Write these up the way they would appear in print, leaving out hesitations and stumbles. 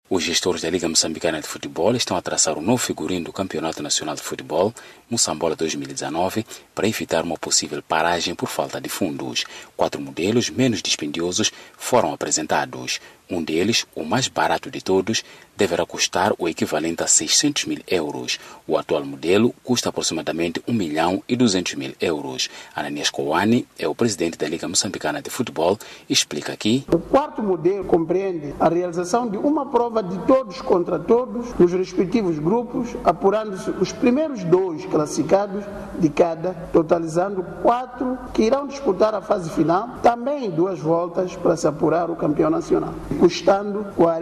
Os gestores da Liga Moçambicana de Futebol estão a traçar um novo figurino do Campeonato Nacional de Futebol, Moçambola 2019, para evitar uma possível paragem por falta de fundos. 4 modelos menos dispendiosos foram apresentados. Um deles, o mais barato de todos, deverá custar o equivalente a 600 mil euros. O atual modelo custa aproximadamente 1.200.000 euros. Ananias Kouani é o presidente da Liga Moçambicana de Futebol e explica aqui. O quarto modelo compreende a realização de uma prova de todos contra todos nos respectivos grupos, apurando-se os primeiros 2 classificados de cada, totalizando 4 que irão disputar a fase final, também 2 voltas para se apurar o campeão nacional, custando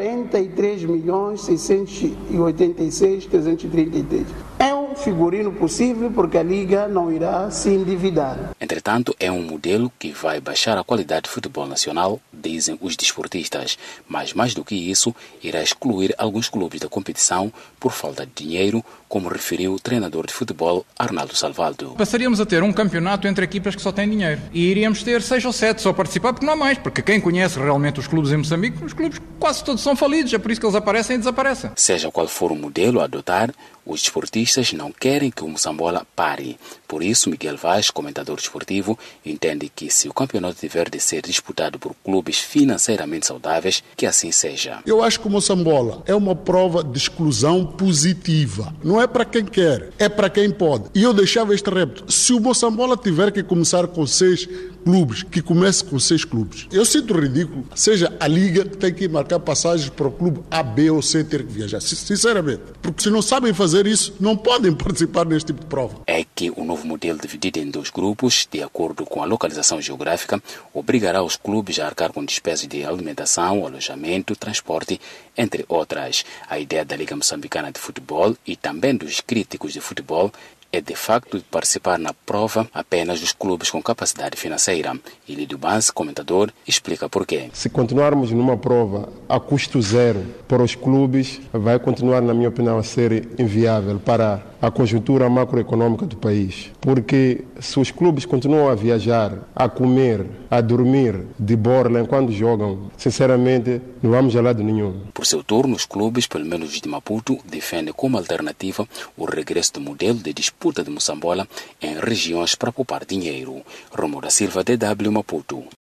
43.686.333. É um figurino possível porque a Liga não irá se endividar. Entretanto, é um modelo que vai baixar a qualidade do futebol nacional, dizem os desportistas. Mas, mais do que isso, irá excluir alguns clubes da competição por falta de dinheiro, como referiu o treinador de futebol Arnaldo Salvaldo. Passaríamos a ter um campeonato entre equipas que só têm dinheiro. E iríamos ter 6 ou 7 só a participar, porque não há mais. Porque quem conhece realmente os clubes em Moçambique, os clubes quase todos são falidos. É por isso que eles aparecem e desaparecem. Seja qual for o modelo a adotar, os desportistas não querem que o Moçambola pare. Por isso, Miguel Vaz, comentador desportivo, entende que se o campeonato tiver de ser disputado por clubes financeiramente saudáveis, que assim seja. Eu acho que o Moçambola é uma prova de exclusão positiva. Não é para quem quer, é para quem pode. E eu deixava este repto. Se o Moçambola tiver que começar com 6 clubes, que comece com 6 clubes. Eu sinto ridículo. Seja a Liga que tem que marcar passagens para o clube A, B ou C ter que viajar. Sinceramente. Porque se não sabem fazer isso, não podem participar neste tipo de prova. É que o novo modelo dividido em 2 grupos, de acordo com a localização geográfica, obrigará os clubes a arcar com despesas de alimentação, alojamento, transporte, entre outras. A ideia da Liga Moçambicana de Futebol e também dos críticos de futebol é de facto de participar na prova apenas dos clubes com capacidade financeira. Ilídio Banse, comentador, explica porquê. Se continuarmos numa prova a custo zero para os clubes, vai continuar, na minha opinião, a ser inviável para a conjuntura macroeconômica do país. Porque se os clubes continuam a viajar, a comer, a dormir de borla enquanto jogam, sinceramente, não vamos a lado nenhum. Por seu turno, os clubes, pelo menos os de Maputo, defendem como alternativa o regresso do modelo de disputa de Moçambola em regiões para poupar dinheiro. Romulo da Silva, DW Maputo.